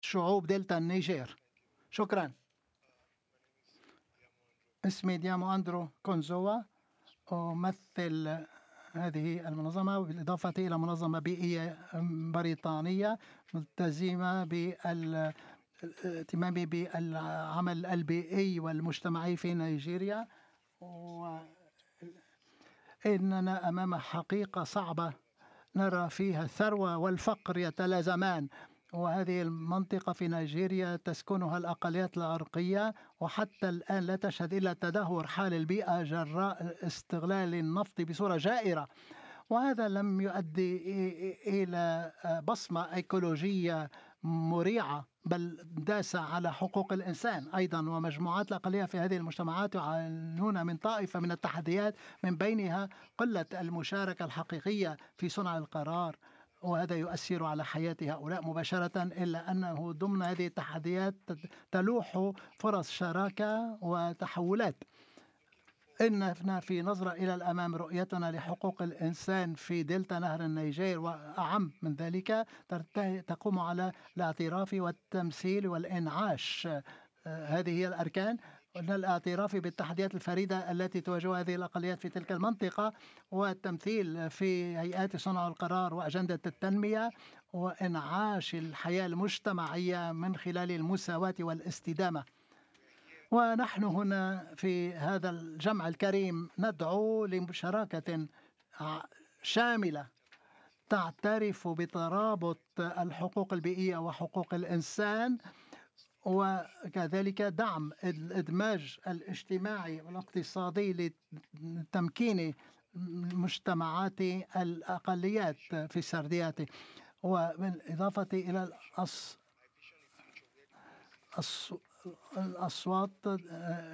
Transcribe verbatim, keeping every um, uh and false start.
شعوب دلتا النيجير. شكرا. اسمي ديامو أندرو كونزوا، أمثل هذه المنظمة بالإضافة إلى منظمة بيئية بريطانية ملتزمة بالاهتمام بالعمل البيئي والمجتمعي في نيجيريا. وإننا أمام حقيقة صعبة نرى فيها الثروة والفقر يتلازمان، وهذه المنطقة في نيجيريا تسكنها الأقليات العرقية، وحتى الآن لا تشهد إلا تدهور حال البيئة جراء استغلال النفط بصورة جائرة، وهذا لم يؤدي إلى بصمة إيكولوجية مريعة، بل داس على حقوق الإنسان أيضا. ومجموعات الأقلية في هذه المجتمعات يعانون من طائفة من التحديات، من بينها قلة المشاركة الحقيقية في صنع القرار، وهذا يؤثر على حياة هؤلاء مباشرة، إلا أنه ضمن هذه التحديات تلوح فرص شراكة وتحولات. إننا في نظرة إلى الأمام رؤيتنا لحقوق الإنسان في دلتا نهر النيجير وأعم من ذلك تقوم على الاعتراف والتمثيل والإنعاش. هذه هي الأركان: الاعتراف بالتحديات الفريدة التي تواجه هذه الأقليات في تلك المنطقة، والتمثيل في هيئات صنع القرار وأجندة التنمية، وإنعاش الحياة المجتمعية من خلال المساواة والاستدامة. ونحن هنا في هذا الجمع الكريم ندعو لمشاركة شاملة تعترف بترابط الحقوق البيئية وحقوق الإنسان، وكذلك دعم الإدماج الاجتماعي والاقتصادي لتمكين مجتمعات الأقليات في سردياته، وبالإضافة إلى الأص... الأص... الأصوات